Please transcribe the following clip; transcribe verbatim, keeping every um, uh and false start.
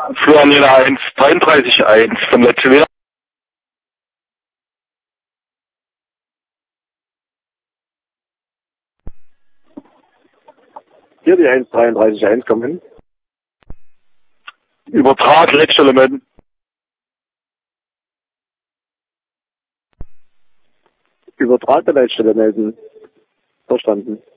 Florian eins, dreiunddreißig eins von letzter wieder. Hier die eins dreiunddreißig eins, komm hin. Übertrag, Leitstelle melden. Übertrag der Leitstelle melden. Verstanden.